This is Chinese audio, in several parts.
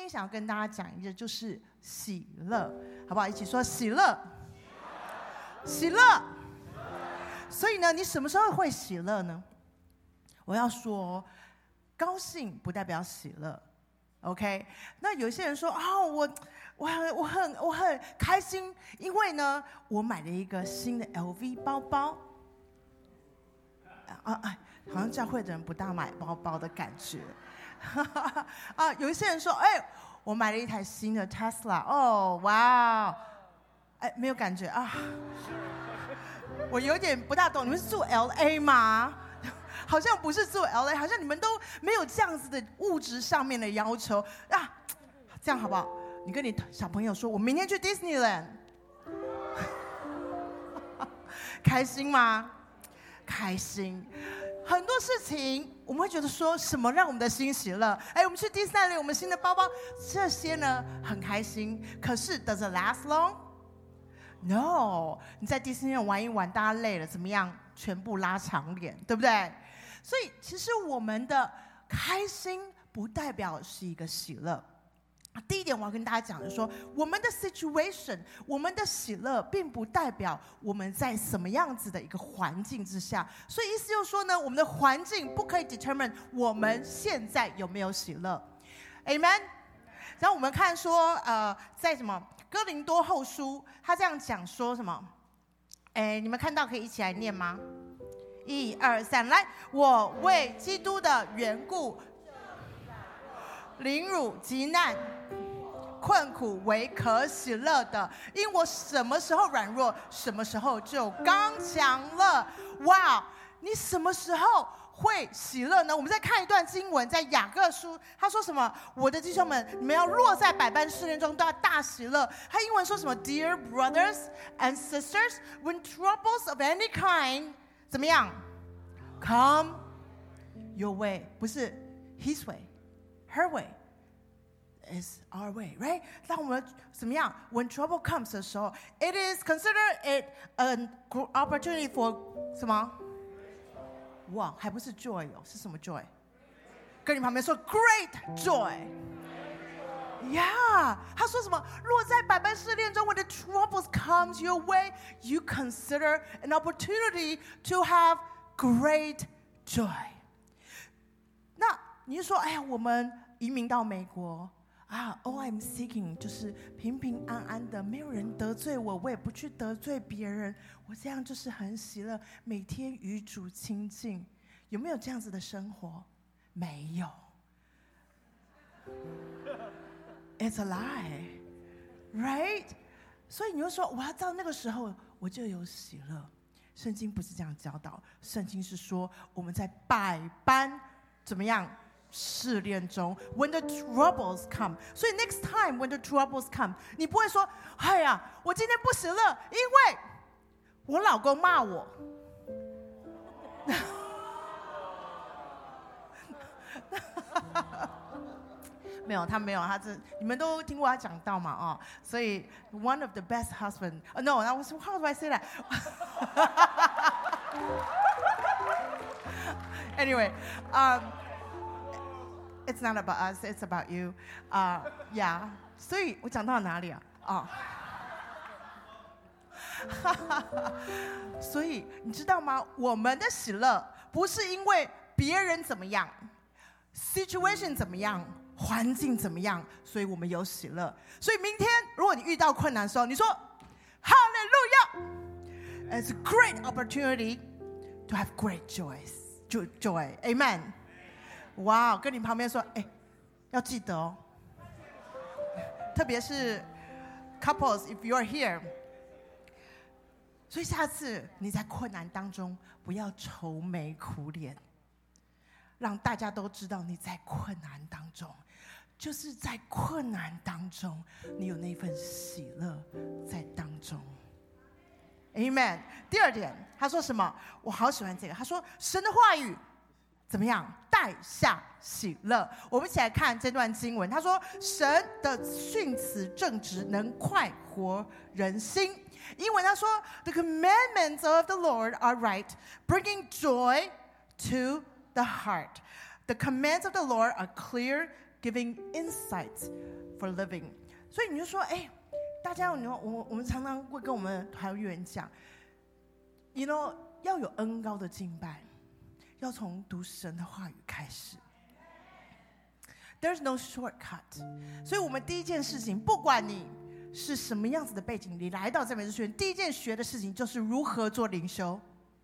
天想要跟大家讲一个，就是喜乐，好不好？一起说喜乐，喜乐。所以呢，你什么时候会喜乐呢？我要说，高兴不代表喜乐 ，OK？ 那有些人说我很开心，因为呢，我买了一个新的 LV 包包。好像教会的人不大买包包的感觉。有一些人说，我买了一台新的 Tesla， 哦，哇，没有感觉啊。我有点不大懂，你们是住 LA 吗？好像不是住 LA， 好像你们都没有这样子的物质上面的要求啊。这样好不好？你跟你小朋友说，我明天去 Disneyland， 开心吗？开心。很多事情我们会觉得说，什么让我们的心喜乐？我们去迪士尼，我们新的包包，这些呢很开心。可是 does it last long? No， 你在迪士尼玩一玩，大家累了怎么样？全部拉长脸，对不对？所以其实我们的开心不代表是一个喜乐。第一点，我要跟大家讲的说，我们的 situation， 我们的喜乐，并不代表我们在什么样子的一个环境之下。所以意思就是说呢，我们的环境不可以 determine 我们现在有没有喜乐 ，Amen。然后我们看说，在什么哥林多后书，他这样讲说什么？你们看到可以一起来念吗？1、2、3，来，我为基督的缘故，凌辱极难困苦为可喜乐的，因我什么时候软弱，什么时候就刚强了。哇，你什么时候会喜乐呢？我们再看一段经文，在雅各书，他说什么？我的弟兄们，你们要落在百般试炼中，都要大喜乐。他英文说什么 ？Dear brothers and sisters, when troubles of any kind， 怎么样 ？Come your way， 不是 his way。Her way is our way, right? 当我们怎么样 ？When trouble comes 的时候 ，it is considered it an opportunity for 什么？哇，还不是 joy 哦，是什么 joy？ 跟你旁边说 great joy。Yeah， 他说什么？落在百般试炼中 ，when the troubles comes your way, you consider an opportunity to have great joy。那你就说，我们移民到美国all I'm seeking 就是平平安安的，没有人得罪我，我也不去得罪别人，我这样就是很喜乐，每天与主亲近。有没有这样子的生活？没有。It's a lie, right？ 所以你就说，我要到那个时候我就有喜乐。圣经不是这样教导，圣经是说我们在百般怎么样？试炼中 ，when the troubles come， 所以 next time when the troubles come， 你不会说，我今天不喜乐，因为我老公骂我。没有，他没有，你们都听过他讲道嘛，所以 one of the best husband， no， how do I say that？ Anyway， It's not about us, it's about you. Yeah. 所以我讲到哪里啊？所以你知道吗？我们的喜乐不是因为别人怎么样 ，situation 怎么样，环境怎么样，所以我们有喜乐。所以明天如果你遇到困难的时候，你说哈利路亚 ，It's a great opportunity to have great joy. Amen. 哇，跟你旁边说，要记得哦，特别是 couples if you are here。所以下次你在困难当中不要愁眉苦脸，让大家都知道你在困难当中，就是在困难当中你有那份喜乐在当中。Amen。第二点，他说什么？我好喜欢这个。他说神的话语怎么样？带下喜乐。我们一起来看这段经文。他说：“神的训词正直，能快活人心。”英文他说 ：“The commandments of the Lord are right, bringing joy to the heart. The commands of the Lord are clear, giving insights for living。所以你就说，哎，大家，我们常常会跟我们团员讲 ，you know， 要有恩膏的敬拜，要从读神的话语开始。There's no shortcut。所以我们第一件事情，不管你是什么样子的背景，你来到赞美之学院，第一件学的事情就是如何做灵修。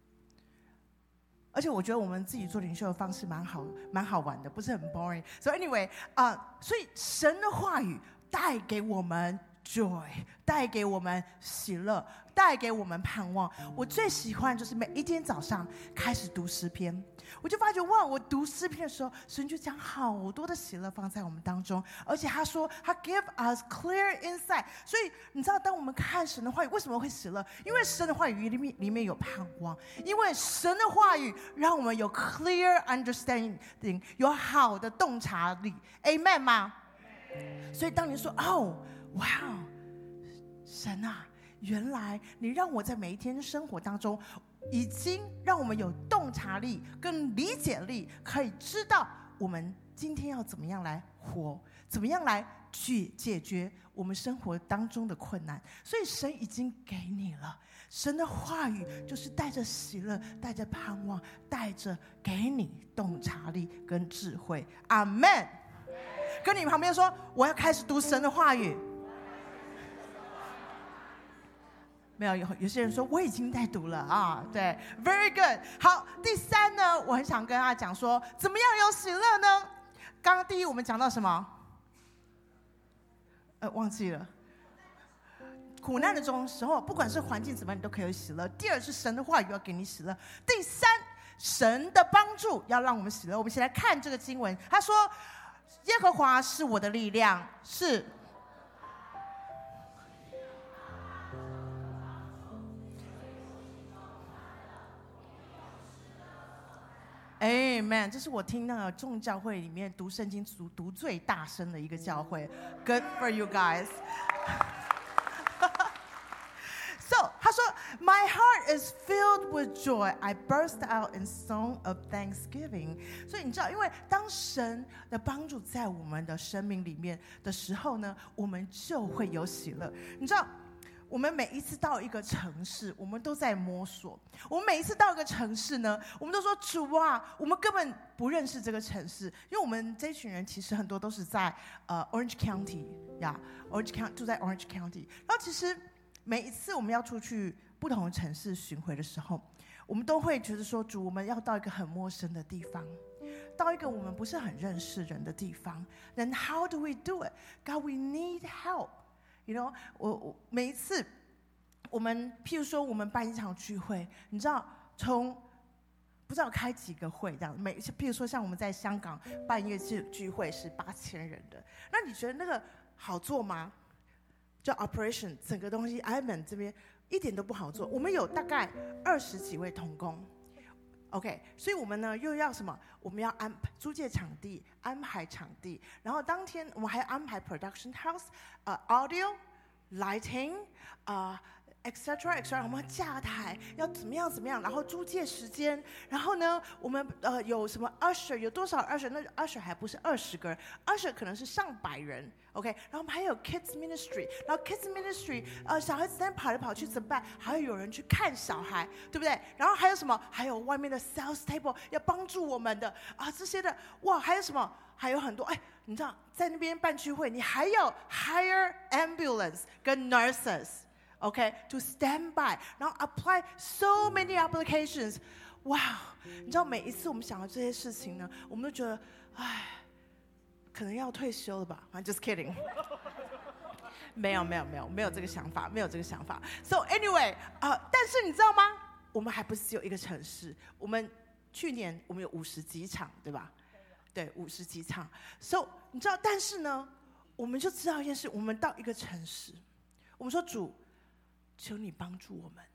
而且我觉得我们自己做灵修的方式蛮好玩的，不是很 boring。So anyway， 所以神的话语带给我们 joy， 带给我们喜乐，带给我们盼望。我最喜欢就是每一天早上开始读诗篇，我就发觉哇，我读诗篇的时候，神就将好多的喜乐放在我们当中，而且他说他 give us clear insight。所以你知道，当我们看神的话语，为什么会喜乐？因为神的话语里面有盼望，因为神的话语让我们有 clear understanding， 有好的洞察力。Amen 吗？所以当你说哦，哇，神啊，原来你让我在每一天生活当中，已经让我们有洞察力跟理解力，可以知道我们今天要怎么样来活，怎么样来去解决我们生活当中的困难。所以神已经给你了，神的话语就是带着喜乐，带着盼望，带着给你洞察力跟智慧。阿们。跟你旁边说，我要开始读神的话语。没有，有些人说我已经在读了啊，对 ，very good。好，第三呢，我很想跟大家讲说，怎么样有喜乐呢？刚刚第一我们讲到什么？忘记了。苦难的时候，不管是环境怎么样，你都可以有喜乐。第二是神的话语要给你喜乐。第三，神的帮助要让我们喜乐。我们一起来看这个经文，他说：“耶和华是我的力量，是。” Amen， 这是我听那个众教会里面读圣经读最大声的一个教会。Good for you guys 。So 他说 ，My heart is filled with joy. I burst out in song of thanksgiving。所以你知道，因为当神的帮助在我们的生命里面的时候呢，我们就会有喜乐。你知道。我们每一次到一个城市，我们都在摸索。我们每一次到一个城市呢，我们都说主啊，我们根本不认识这个城市，因为我们这群人其实很多都是在Orange County 呀、Orange County 住在 Orange County。然后其实每一次我们要出去不同的城市巡回的时候，我们都会觉得说主，我们要到一个很陌生的地方，到一个我们不是很认识人的地方。Then how do we do it? God, we need help.You know， 我每一次我们譬如说我们办一场聚会，你知道从不知道开几个会这样，譬如说像我们在香港办一个聚会是8000人的，那你觉得那个好做吗？叫 operation 整个东西 ，Iman 这边一点都不好做。我们有大概20几位同工。OK， 所以我们呢又要什么？我们要租借场地，安排场地，然后当天我们还要安排 production house，audio lighting，etc， 我们架台要怎么样，然后租借时间，然后呢，我们有什么 usher， 有多少 usher？ 那 usher 还不是20个人 ，usher 可能是上百人。OK， 然后我们还有 kids ministry， 然后 kids ministry， 小孩子在跑来跑去怎么办？还要有人去看小孩，对不对？然后还有什么？还有外面的 sales table 要帮助我们的这些的，哇，还有什么？还有很多，你知道在那边办聚会，你还要 hire ambulance 跟 nurses。OK，to stand by， 然后 apply so many applications， 哇！你知道每一次我们想到这些事情呢，我们都觉得，可能要退休了吧 ？I'm just kidding 没有这个想法，没有这个想法。So anyway， 但是你知道吗？我们还不是只有一个城市，我们去年我们有50几场，对吧？对，50几场。So 你知道，但是呢，我们就知道一件事：我们到一个城市，我们说主。求你帮助我们，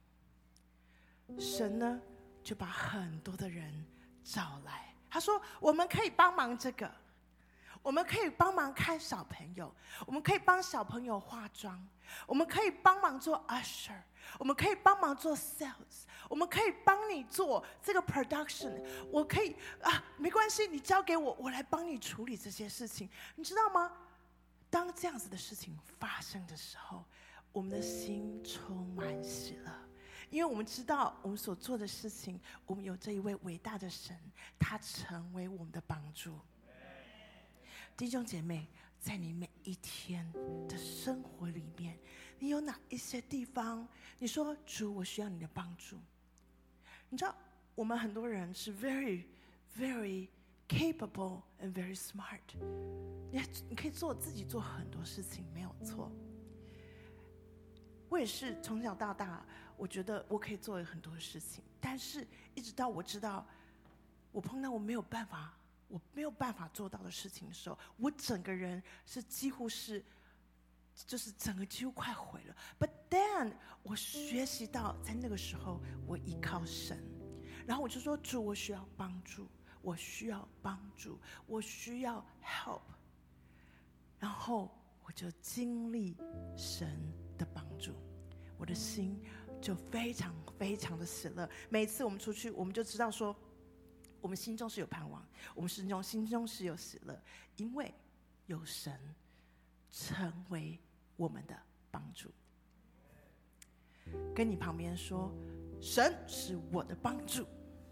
神呢就把很多的人找来。他说：“我们可以帮忙这个， 我们可以帮忙看小朋友，我们可以帮小朋友化妆，我们可以帮忙做 usher， 我们可以帮忙做 sales， 我们可以帮你做这个 production， 我可以没关系，你交给我，我来帮你处理这些事情。你知道吗？当这样子的事情发生的时候，我们的心充满喜乐，因为我们知道我们所做的事情，我们有这一位伟大的神，他成为我们的帮助。弟兄姐妹，在你每一天的生活里面，你有哪一些地方你说主，我需要你的帮助？你知道我们很多人是 very very capable and very smart， 你可以自己做很多事情，没有错。我也是从小到大，我觉得我可以做很多事情，但是一直到我知道我碰到我没有办法做到的事情的时候，我整个人是几乎是就是整个几乎快毁了。 But then 我学习到在那个时候我依靠神，然后我就说主，我需要帮助，我需要帮助，我需要 help， 然后我就经历神的帮助，我的心就非常非常的喜乐。每一次我们出去，我们就知道说我们心中是有盼望，我们心中是有喜乐，因为有神成为我们的帮助。跟你旁边说，神是我的帮助。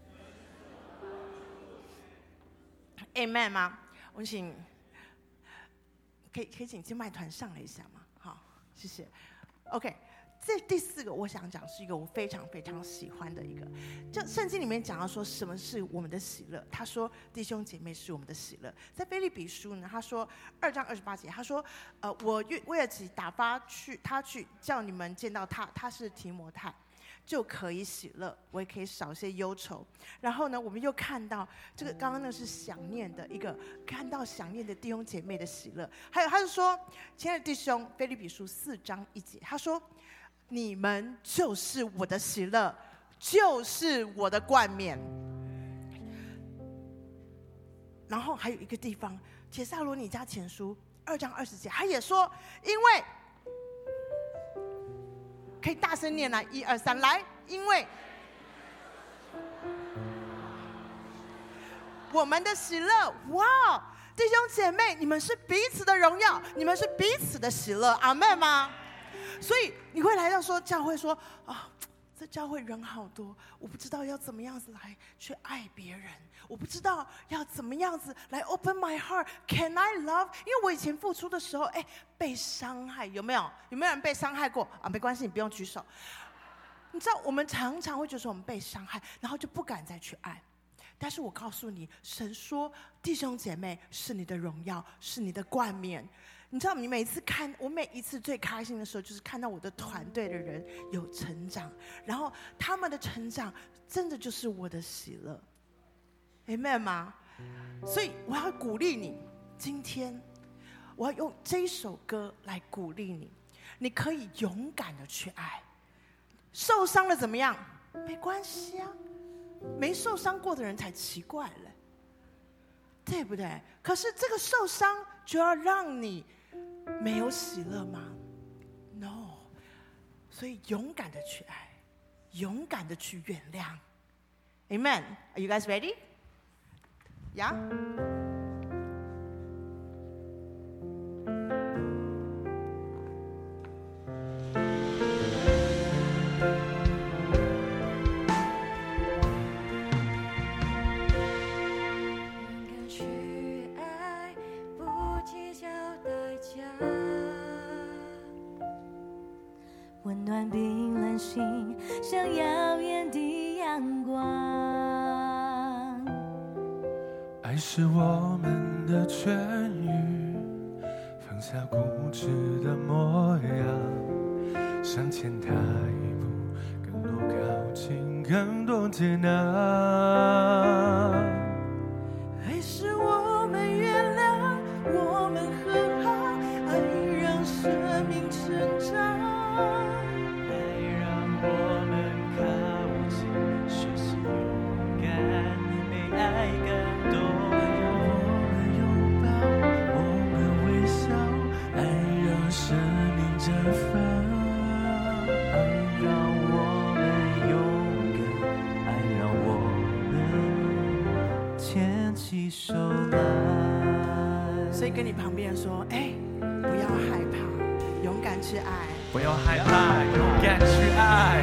Amen 吗？我请可以请敬拜团上来一下吗？好，谢谢。OK， 这第四个我想讲是一个我非常非常喜欢的一个，就圣经里面讲到说什么是我们的喜乐。他说弟兄姐妹是我们的喜乐。在腓立比书呢，他说2章28节，他说我为了打发他去叫你们见到他是提摩太，就可以喜乐，我也可以少些忧愁。然后呢，我们又看到这个刚刚那是想念的一个，看到想念的弟兄姐妹的喜乐。还有他是说，亲爱的弟兄，腓立比书4章1节，他说你们就是我的喜乐，就是我的冠冕。然后还有一个地方，帖撒罗尼迦前书2章20节，他也说，因为可以大声念来，1、2、3，来，因为我们的喜乐，哇！弟兄姐妹，你们是彼此的荣耀，你们是彼此的喜乐，阿们吗？所以你会来到说教会说这教会人好多，我不知道要怎么样子来去爱别人，我不知道要怎么样子来 open my heart，can I love？ 因为我以前付出的时候，被伤害，有没有人被伤害过啊？没关系，你不用举手。你知道我们常常会觉得我们被伤害，然后就不敢再去爱。但是我告诉你，神说弟兄姐妹是你的荣耀，是你的冠冕。你知道你每一次看，我每一次最开心的时候就是看到我的团队的人有成长，然后他们的成长真的就是我的喜乐。 Amen 吗？所以我要鼓励你，今天我要用这一首歌来鼓励你，你可以勇敢的去爱。受伤了怎么样？没关系啊，没受伤过的人才奇怪了，对不对？可是这个受伤就要让你没有喜乐吗 ？No， 所以勇敢的去爱，勇敢的去原谅。Amen。Are you guys ready? Yeah. 温暖冰冷心，像耀眼的阳光。 爱是我们的痊愈，放下固执的模样，向前踏一步，更多靠近，更多接纳。 爱是我们原谅，我们和好，爱让生命成长。 我们靠近，学习勇敢，被爱感动，让我们拥抱你旁边说，哎，不要害怕，勇敢去爱。 不要害怕，勇敢去爱。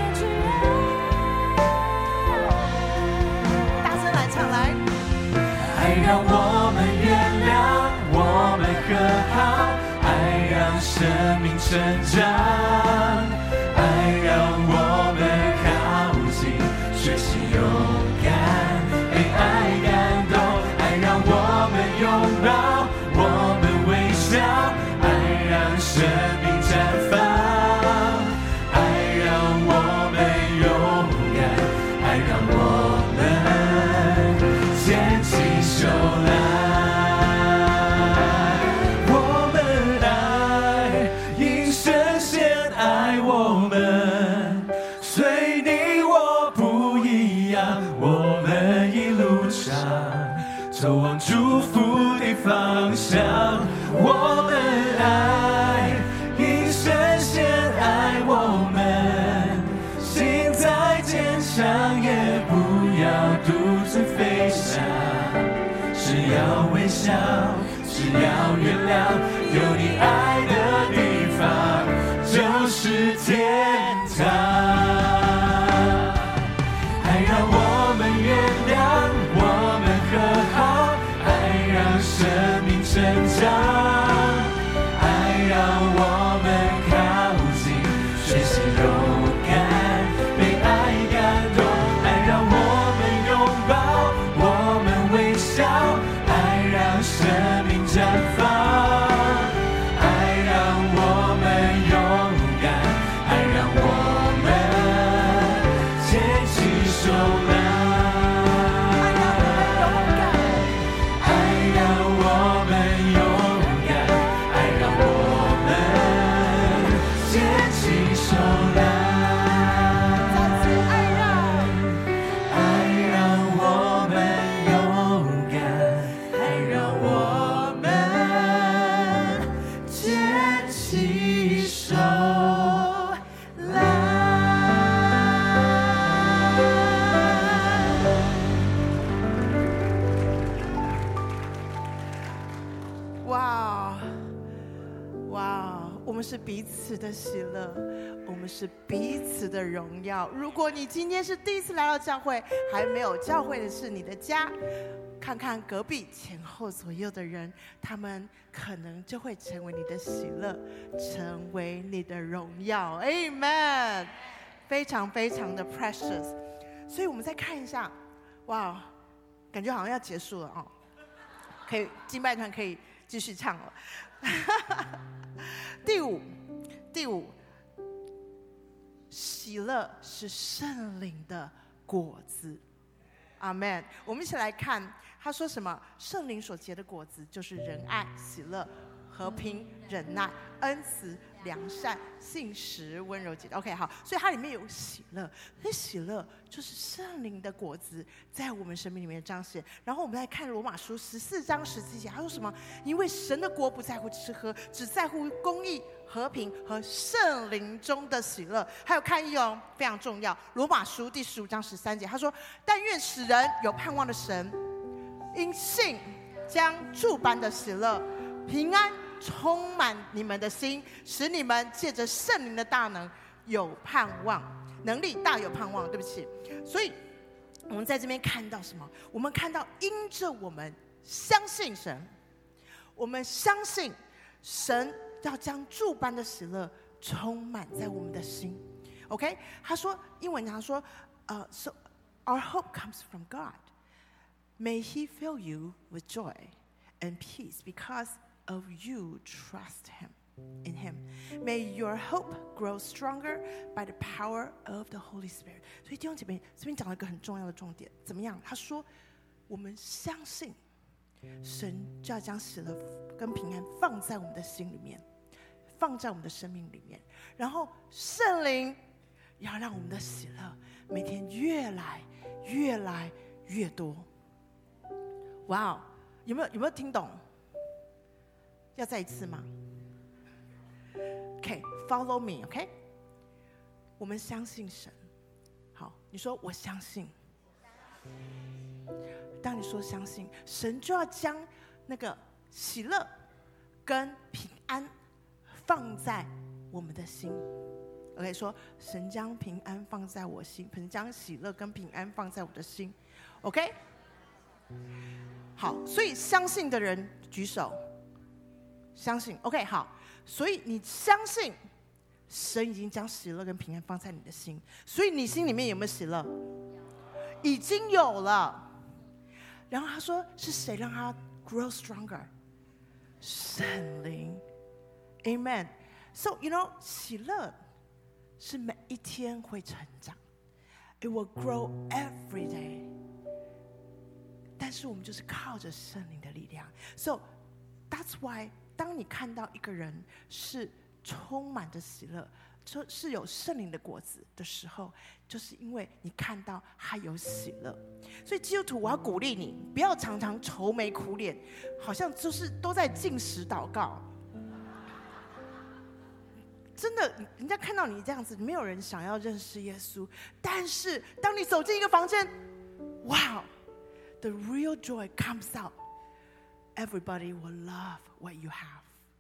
大声来唱来。 爱让我们原谅，我们和好，爱让生命成长，爱让我们靠近，学习勇敢，被爱感动，爱让我们拥抱，我们微笑，爱让生命绽放，爱让我们勇敢，爱让我们牵起手来。我们爱，因神先爱我们，随你我不一样，我们一路上走往祝福的方向。我们爱，因神先爱我们，心再坚强也不要独自飞翔，只要微笑，只要原谅，有你爱的地方就是天堂。爱让我们原谅，我们和好，爱让生命成长，爱让我们靠近，学习勇敢，被爱感动，爱让我们拥抱，我们微笑，爱让生命绽放，爱让我们勇敢，爱让我们牵起手来。 是彼此的喜乐，我们是彼此的荣耀。如果你今天是第一次来到教会，还没有教会的是你的家，看看隔壁前后左右的人，他们可能就会成为你的喜乐，成为你的荣耀。 Amen， 非常非常的 precious。 所以我们再看一下，哇，感觉好像要结束了哦，可以，敬拜团可以继续唱了。第五，喜乐是圣灵的果子。阿们。我们一起来看，他说什么？圣灵所结的果子就是仁爱、喜乐、和平、忍耐、恩慈、良善、信实、温柔、节制。OK， 好，所以它里面有喜乐，那喜乐就是圣灵的果子在我们生命里面彰显。然后我们来看罗马书14章17节，他说什么？因为神的国不在乎吃喝，只在乎公义、和平和圣灵中的喜乐。还有看一哦，非常重要。罗马书第15章13节，他说：但愿使人有盼望的神，因信将诸般的喜乐、平安充满你们的心，使你们借着圣灵的大能有盼望，能力大有盼望。对不起，所以我们在这边看到什么？我们看到因着我们相信神，我们相信神要将诸般的喜乐充满在我们的心。OK， 他说英文他说，So our hope comes from God. May He fill you with joy and peace because of you trust Him. In Him, may your hope grow stronger by the power of the Holy Spirit. 所以弟兄姐妹，这边讲了一个很重要的重点，怎么样？他说，我们相信神就要将喜乐跟平安放在我们的心里面，放在我们的生命里面，然后圣灵要让我们的喜乐每天越来越多。哇哦，有没有听懂？要再一次吗？OK, follow me, OK? 我们相信神。好，你说我相信。当你说相信，神就要将那个喜乐跟平安放在我们的心。OK， 说神将平安放在我心，神将喜乐跟平安放在我的心。OK， 好，所以相信的人举手。相信 ，OK， 好，所以你相信神已经将喜乐跟平安放在你的心，所以你心里面有没有喜乐？已经有了。然后他说是谁让他 grow stronger？ 圣灵 ，Amen。So you know， 喜乐是每一天会成长 ，It will grow every day。但是我们就是靠着圣灵的力量 ，So that's why， 当你看到一个人是充满着喜乐，是有圣灵的果子的时候，就是因为你看到他有喜乐。所以基督徒，我要鼓励你，不要常常愁眉苦脸，好像就是都在禁食祷告。真的，人家看到你这样子，没有人想要认识耶稣。但是当你走进一个房间，哇 ，the real joy comes out. Everybody will love what you have.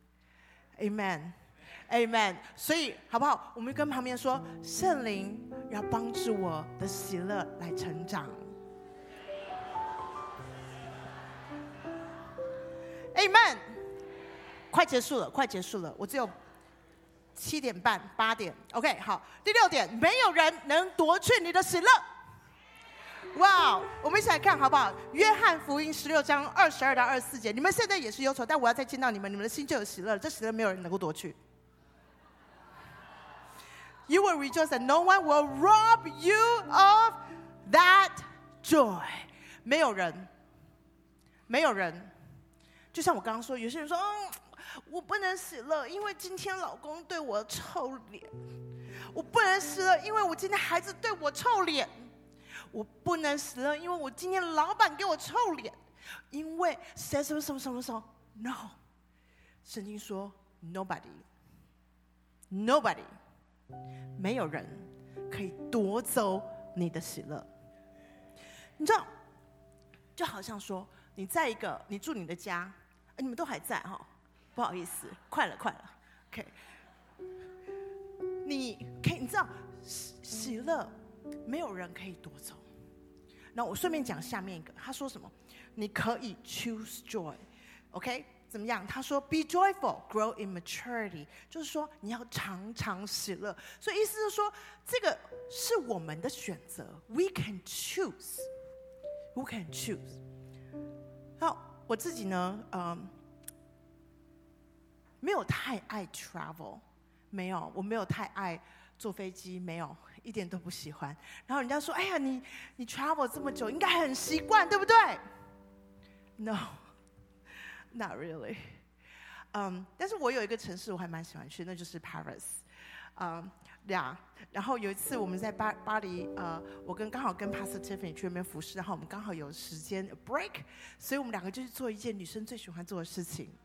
Amen.Amen， 所以好不好？我们跟旁边说，圣灵要帮助我的喜乐来成长。Amen， 快结束了，快结束了，我只有7点半、8点。OK， 好，第6点，没有人能夺去你的喜乐。哇，我们一起来看好不好？约翰福音16章22到24节，你们现在也是忧愁，但我要再见到你们，你们的心就有喜乐了。这喜乐没有人能够夺去。You will rejoice and no one will rob you of that joy. 没有人，没有人。就像我刚刚说，有些人说，我不能喜乐，因为今天老公对我臭脸。我不能喜乐，因为我今天孩子对我臭脸。我不能喜乐，因为我今天老板给我臭脸。因为谁什么什么什么什么 ？No， 圣经说 nobody。没有人可以夺走你的喜乐。你知道，就好像说，你住你的家，你们都还在哈，不好意思，快了 ，OK。你知道，喜乐没有人可以夺走。那我顺便讲下面一个，他说什么？你可以 choose joy，OK？怎么样？他说 ，Be joyful, grow in maturity， 就是说你要常常喜乐。所以意思是说，这个是我们的选择 ，We can choose， We can choose。好，我自己呢，没有太爱 travel， 没有，我没有太爱坐飞机，没有，一点都不喜欢。然后人家说，哎呀，你 travel 这么久，应该很习惯，对不对 ？No。Not really， 但是我有一个城市我还蛮喜欢去，那就是 Paris，然后有一次我们在巴黎，我刚好跟 Pastor Tiffany 去那边服侍，然后我们刚好有时间 break， 所以我们两个就去做一件女生最喜欢做的事情。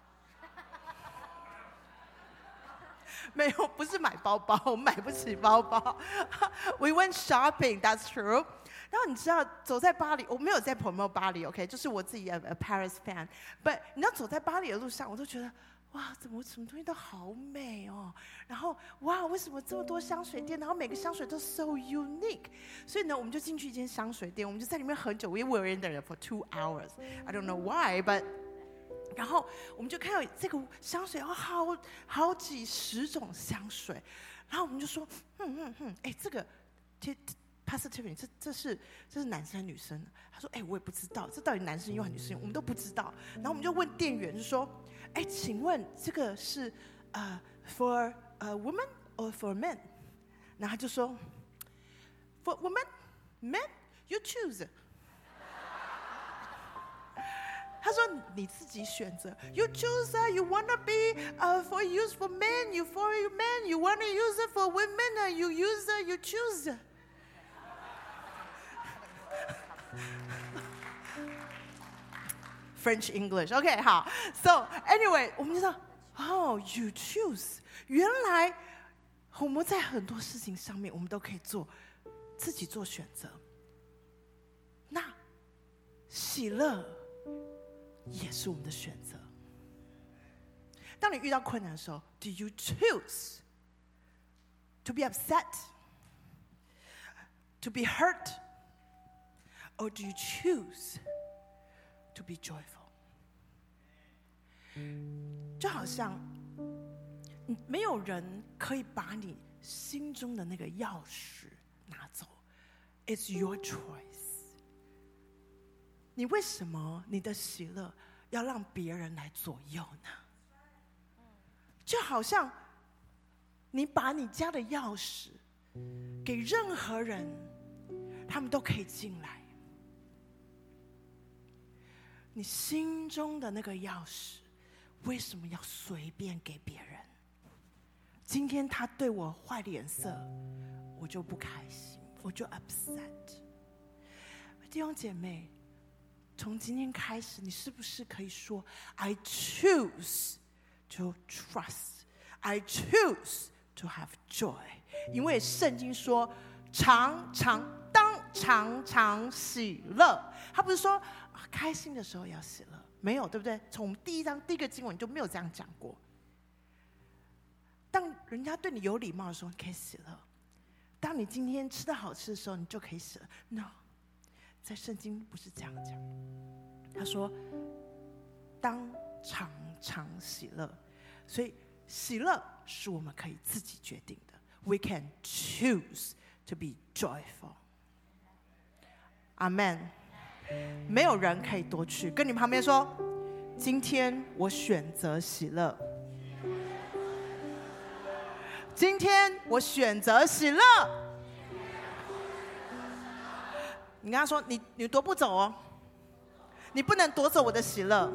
没有，不是买包包，我们买不起包包。We went shopping, that's true。然后你知道，走在巴黎，我没有在 promote 巴黎 ，OK， 就是我自己a Paris fan。But 你知道，走在巴黎的路上，我都觉得，哇，怎么什么东西都好美哦。然后，哇，为什么这么多香水店？然后每个香水都 so unique。所以呢，我们就进去一间香水店，我们就在里面很久。We were in there for 2 hours. I don't know why, but 然后我们就看到这个香水，好几十种香水。然后我们就说，哎，这个Pastor Tiffany， 这是男生还是女生？他说，我也不知道，这到底男生用还是女生用，我们都不知道。然后我们就问店员，就说，请问这个是for women or for men？ 然后他就说 ，for women，men you choose。他说你自己选择 ，you choose， you wanna be for use for men， for men， you wanna use it for women， you use， you choose。French English, OK， 好 ，So anyway， 我们就说，you choose， 原来我们在很多事情上面，我们都可以自己做选择。那喜乐也是我们的选择。当你遇到困难的时候 ，Do you choose to be upset, to be hurt, or do you choose to be joyful？ 就好像没有人可以把你心中的那个钥匙拿走 ，It's your choice。你为什么你的喜乐要让别人来左右呢？就好像你把你家的钥匙给任何人，他们都可以进来。你心中的那个钥匙，为什么要随便给别人？今天他对我坏脸色，我就不开心，我就 upset。弟兄姐妹，从今天开始，你是不是可以说 I choose to trust, I choose to have joy？ 因为圣经说常常喜乐，他不是说开心的时候要喜乐，没有，对不对？从我们第一章第一个经文就没有这样讲过。当人家对你有礼貌的时候，你可以喜乐；当你今天吃的好吃的时候，你就可以喜乐。No， 在圣经不是这样讲。他说当常常喜乐，所以喜乐是我们可以自己决定的。We can choose to be joyful。 Amen。 没有人可以夺去。跟你旁边说，今天我选择喜乐。今天我选择喜乐。你跟他说，你夺不走哦，你不能夺走我的喜乐。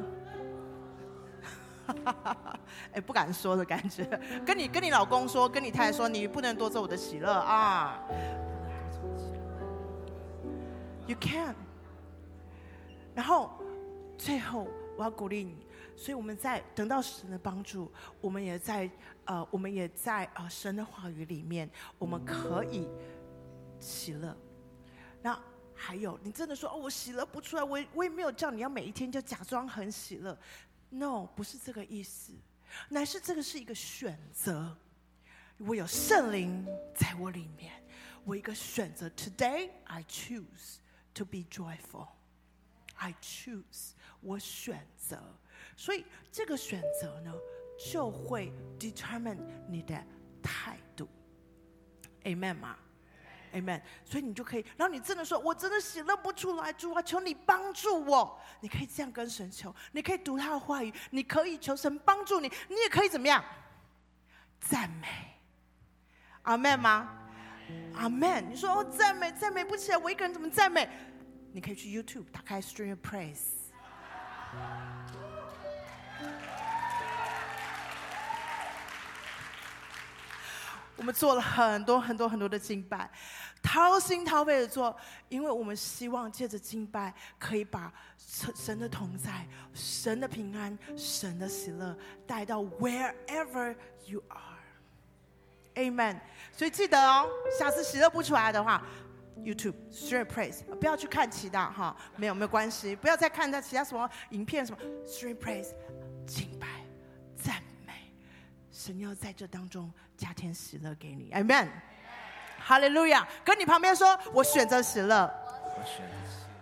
哎，不敢说的感觉。跟你老公说，跟你太太说，你不能夺走我的喜乐啊。You can。然后最后我要鼓励你，所以我们在等到神的帮助，我们也在神的话语里面，我们可以喜乐。那还有，你真的说我喜乐不出来，我也没有叫你要每一天就假装很喜乐。No， 不是这个意思，乃是这个是一个选择。我有圣灵在我里面，我一个选择。Today I choose to be joyful。I choose， 我选择，所以这个选择呢，就会 determine 你的态度 ，Amen 吗 ？Amen。所以你就可以，然后你真的说，我真的喜乐不出来，主啊，求你帮助我。你可以这样跟神求，你可以读他的话语，你可以求神帮助你，你也可以怎么样？赞美 ，Amen 吗 ？Amen。你说赞美不起来，我一个人怎么赞美？你可以去 YouTube 打开 Stream of Praise。 我们做了很多的敬拜，掏心掏肺的做，因为我们希望借着敬拜可以把神的同在、神的平安、神的喜乐带到 wherever you are。Amen。 所以记得哦，下次喜乐不出来的话，YouTube Stream Praise， 不要去看其他哈，没有关系，不要再看其他什么影片什么 Stream Praise， 敬拜赞美，神要在这当中加添喜乐给你 ，Amen， 哈利路亚！跟你旁边说，我选择喜乐， 我选择喜乐。